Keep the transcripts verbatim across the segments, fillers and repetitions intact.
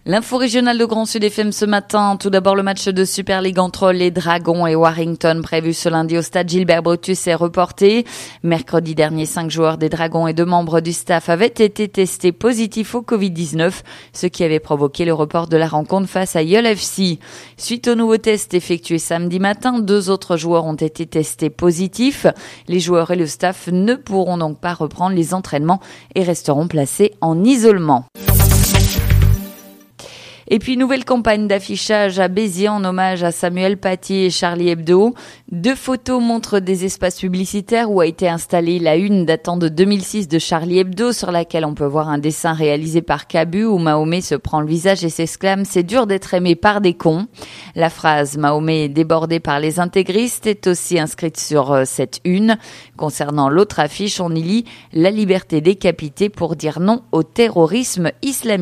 L'info régionale de Grand Sud F M ce matin. Tout d'abord, le match de Super League entre les Dragons et Warrington prévu ce lundi au stade Gilbert Brutus est reporté. Mercredi dernier, cinq joueurs des Dragons et deux membres du staff avaient été testés positifs au covid dix-neuf, ce qui avait provoqué le report de la rencontre face à Yeul F C. Suite au nouveau test effectué samedi matin, deux autres joueurs ont été testés positifs. Les joueurs et le staff ne pourront donc pas reprendre les entraînements et resteront placés en isolement. Et puis, nouvelle campagne d'affichage à Béziers en hommage à Samuel Paty et Charlie Hebdo. Deux photos montrent des espaces publicitaires où a été installée la une datant de deux mille six de Charlie Hebdo, sur laquelle on peut voir un dessin réalisé par Cabu où Mahomet se prend le visage et s'exclame « C'est dur d'être aimé par des cons ». La phrase « Mahomet est débordé par les intégristes » est aussi inscrite sur cette une. Concernant l'autre affiche, on y lit « La liberté décapitée pour dire non au terrorisme islamiste ».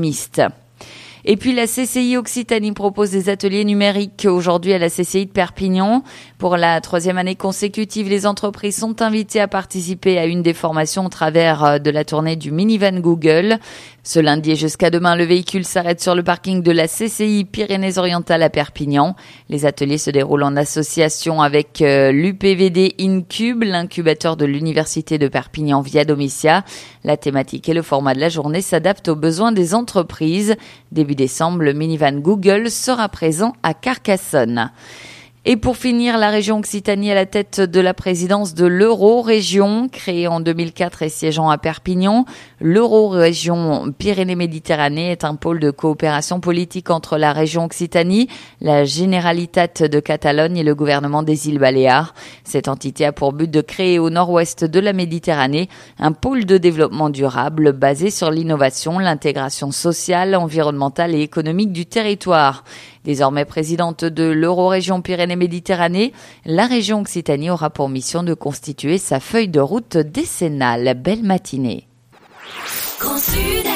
Et puis la C C I Occitanie propose des ateliers numériques aujourd'hui à la C C I de Perpignan. Pour la troisième année consécutive, les entreprises sont invitées à participer à une des formations au travers de la tournée du minivan Google. Ce lundi et jusqu'à demain, le véhicule s'arrête sur le parking de la C C I Pyrénées-Orientales à Perpignan. Les ateliers se déroulent en association avec euh, l'U P V D Incube, l'incubateur de l'Université de Perpignan via Domitia. La thématique et le format de la journée s'adaptent aux besoins des entreprises. Début décembre, le minivan Google sera présent à Carcassonne. Et pour finir, la région Occitanie à la tête de la présidence de l'Euro-Région, créée en deux mille quatre et siégeant à Perpignan. L'Euro-Région Pyrénées-Méditerranée est un pôle de coopération politique entre la région Occitanie, la Generalitat de Catalogne et le gouvernement des îles Baléares. Cette entité a pour but de créer au nord-ouest de la Méditerranée un pôle de développement durable basé sur l'innovation, l'intégration sociale, environnementale et économique du territoire. Désormais présidente de l'Euro-Région Pyrénées-Méditerranée, la région Occitanie aura pour mission de constituer sa feuille de route décennale. Belle matinée. Grand Sud.